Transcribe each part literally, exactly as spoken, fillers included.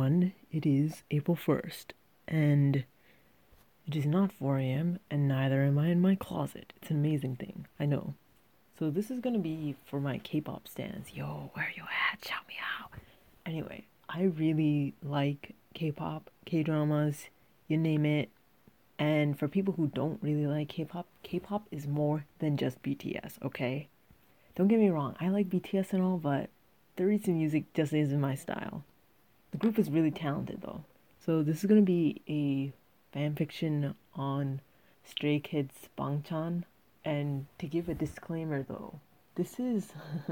everyone, it is April first, and it is not four a.m., and neither am I in my closet. It's an amazing thing, I know. So this is gonna be for my K-pop stans. Yo, where you at? Shout me out. Anyway, I really like K-pop, K-dramas, you name it. And for people who don't really like K-pop, K-pop is more than just B T S, okay? Don't get me wrong, I like B T S and all, but the recent music just isn't my style. The group is really talented though. So this is gonna be a fanfiction on Stray Kids Bangchan. And to give a disclaimer though, this is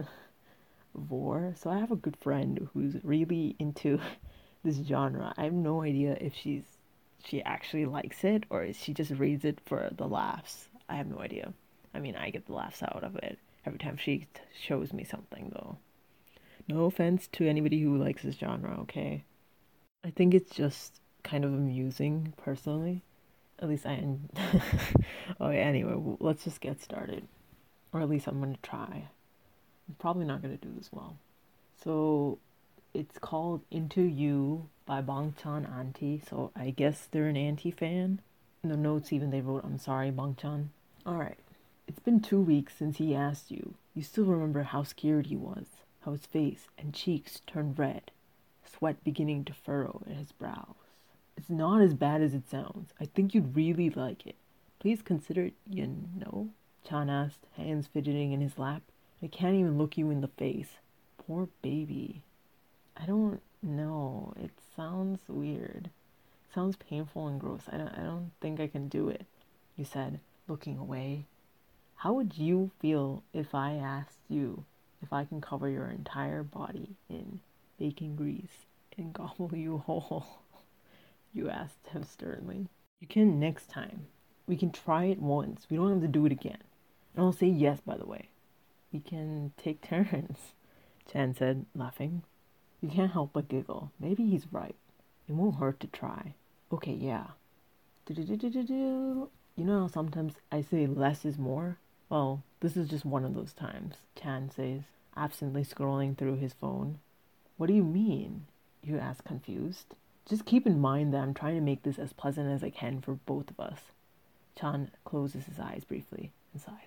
vor. So I have a good friend who's really into this genre. I have no idea if she's she actually likes it or she just reads it for the laughs. I have no idea. I mean, I get the laughs out of it every time she t- shows me something though. No offense to anybody who likes this genre, okay? I think it's just kind of amusing, personally. At least I... okay, anyway, let's just get started. Or at least I'm going to try. I'm probably not going to do this well. So, it's called Into You by Bangchan Anti. So, I guess they're an anti fan. In the notes even they wrote, I'm sorry, Bangchan. Alright. It's been two weeks since he asked you. You still remember how scared he was. How his face and cheeks turned red, sweat beginning to furrow in his brows. It's not as bad as it sounds. I think you'd really like it. Please consider it, you know? Chan asked, hands fidgeting in his lap. I can't even look you in the face. Poor baby. I don't know. It sounds weird. It sounds painful and gross. I don't, I don't think I can do it, you said, looking away. How would you feel if I asked you if I can cover your entire body in bacon grease and gobble you whole? You asked him sternly. You can next time. We can try it once. We don't have to do it again. And I'll say yes, by the way. We can take turns, Chan said, laughing. You can't help but giggle. Maybe he's right. It won't hurt to try. Okay, yeah. Do-do-do-do-do-do. You know how sometimes I say less is more? Well, this is just one of those times, Chan says, absently scrolling through his phone. What do you mean? You ask, confused. Just keep in mind that I'm trying to make this as pleasant as I can for both of us. Chan closes his eyes briefly and sighs.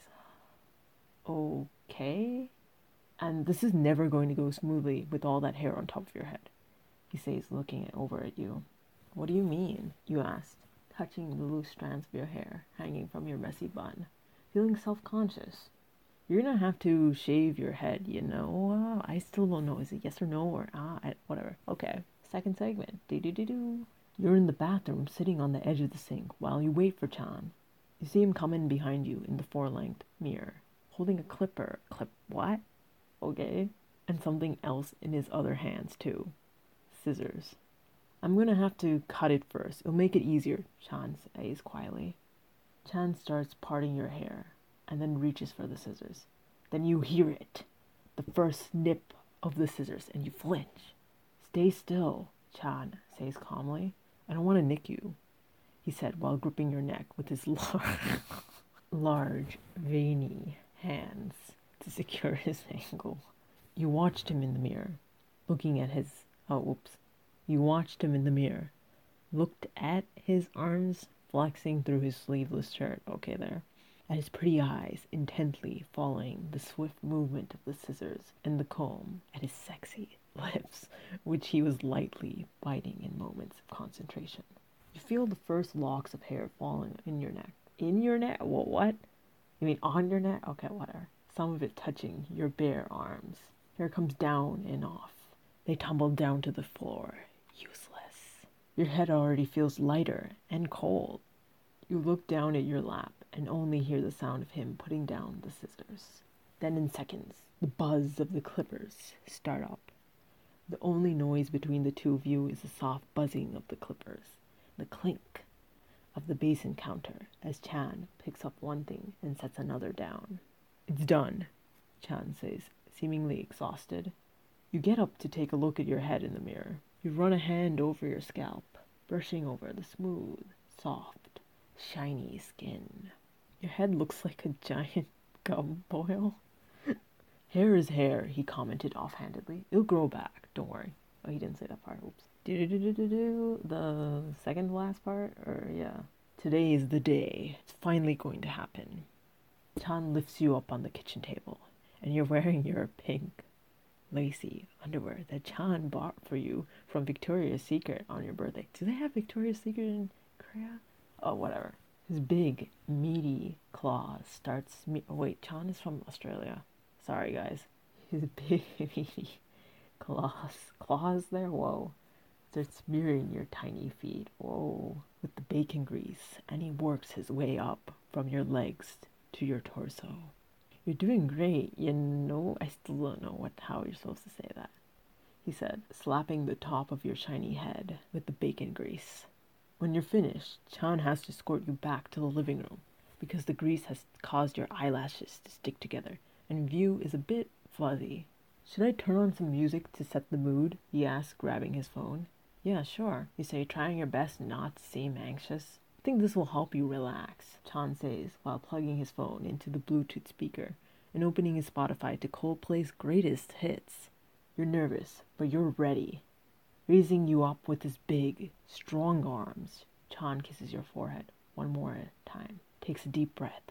Okay? And this is never going to go smoothly with all that hair on top of your head, he says, looking over at you. What do you mean? You asked, touching the loose strands of your hair hanging from your messy bun, feeling self-conscious. You're gonna have to shave your head, you know? Uh, I still don't know. Is it yes or no or ah, I, whatever. Okay. Second segment. Do-do-do-do. You're in the bathroom, sitting on the edge of the sink while you wait for Chan. You see him come in behind you in the four-length mirror, holding a clipper. Clip what? Okay. And something else in his other hands, too. Scissors. I'm gonna have to cut it first. It'll make it easier, Chan says quietly. Chan starts parting your hair, and then reaches for the scissors. Then you hear it. The first snip of the scissors, and you flinch. Stay still, Chan says calmly. I don't want to nick you, he said while gripping your neck with his large, large, veiny hands to secure his ankle. You watched him in the mirror, looking at his... Oh, oops. You watched him in the mirror, looked at his arms flexing through his sleeveless shirt. Okay, there. At his pretty eyes, intently following the swift movement of the scissors and the comb, at his sexy lips, which he was lightly biting in moments of concentration. You feel the first locks of hair falling in your neck. In your neck? What? What? You mean on your neck? Okay, whatever. Some of it touching your bare arms. Hair comes down and off. They tumble down to the floor. Useless. Your head already feels lighter and cold. You look down at your lap and only hear the sound of him putting down the scissors. Then in seconds, the buzz of the clippers start up. The only noise between the two of you is the soft buzzing of the clippers, the clink of the basin counter as Chan picks up one thing and sets another down. It's done, Chan says, seemingly exhausted. You get up to take a look at your head in the mirror. You run a hand over your scalp, brushing over the smooth, soft, shiny skin. Your head looks like a giant gum boil. Hair is hair, he commented offhandedly. It'll grow back, don't worry. Oh, he didn't say that part. Oops. Do do do do do. The second to last part, or yeah. Today is the day. It's finally going to happen. Chan lifts you up on the kitchen table, and you're wearing your pink, lacy underwear that Chan bought for you from Victoria's Secret on your birthday. Do they have Victoria's Secret in Korea? Oh, whatever. His big, meaty claws starts... Me- oh, wait, Chan is from Australia. Sorry, guys. His big, meaty claws. Claws there? Whoa. Starts smearing your tiny feet. Whoa. With the bacon grease. And he works his way up from your legs to your torso. You're doing great. You know, I still don't know what how you're supposed to say that. He said, slapping the top of your shiny head with the bacon grease. When you're finished, Chan has to escort you back to the living room because the grease has caused your eyelashes to stick together and view is a bit fuzzy. Should I turn on some music to set the mood? He asked, grabbing his phone. Yeah, sure. You say, trying your best not to seem anxious. I think this will help you relax, Chan says while plugging his phone into the Bluetooth speaker and opening his Spotify to Coldplay's greatest hits. You're nervous, but you're ready. Raising you up with his big, strong arms, Chan kisses your forehead one more time, takes a deep breath,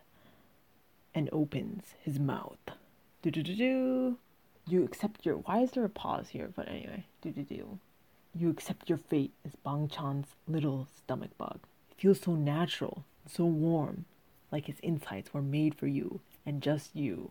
and opens his mouth. Do-do-do-do. You accept your... Why is there a pause here? But anyway, do-do-do. You accept your fate as Bang Chan's little stomach bug. It feels so natural, so warm, like his insides were made for you, and just you.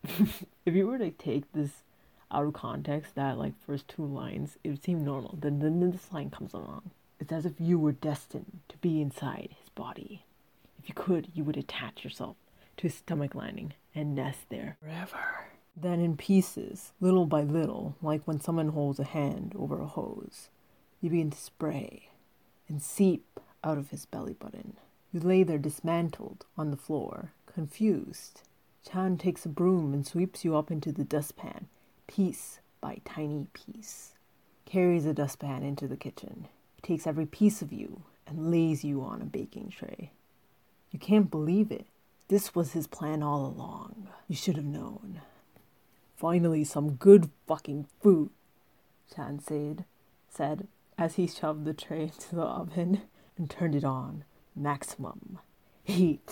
If you were to take this out of context, that like first two lines, it would seem normal. Then, then this line comes along. It's as if you were destined to be inside his body. If you could, you would attach yourself to his stomach lining and nest there forever. Then in pieces, little by little, like when someone holds a hand over a hose, you begin to spray and seep out of his belly button. You lay there dismantled on the floor, confused. Chan takes a broom and sweeps you up into the dustpan, piece by tiny piece. Carries a dustpan into the kitchen. He takes every piece of you and lays you on a baking tray. You can't believe it. This was his plan all along. You should have known. Finally, some good fucking food, Chan said, said as he shoved the tray into the oven and turned it on. Maximum heat.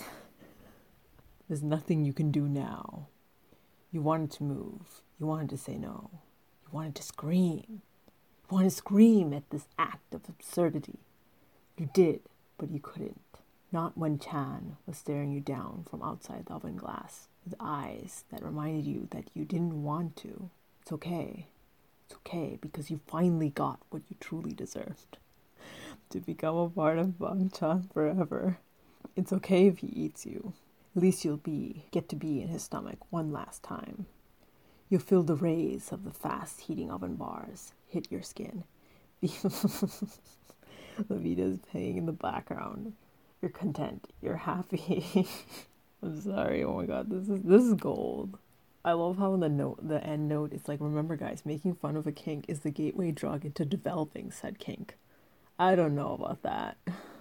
There's nothing you can do now. You wanted to move. You wanted to say no. You wanted to scream. You wanted to scream at this act of absurdity. You did, but you couldn't. Not when Chan was staring you down from outside the oven glass with eyes that reminded you that you didn't want to. It's okay. It's okay because you finally got what you truly deserved. To become a part of Bang Chan forever. It's okay if he eats you. At least you'll be get to be in his stomach one last time. You'll feel the rays of the fast heating oven bars hit your skin. Lavita's playing in the background. You're content. You're happy. I'm sorry. Oh my god, this is this is gold. I love how the note, the end note, is like, remember guys, making fun of a kink is the gateway drug into developing said kink. I don't know about that.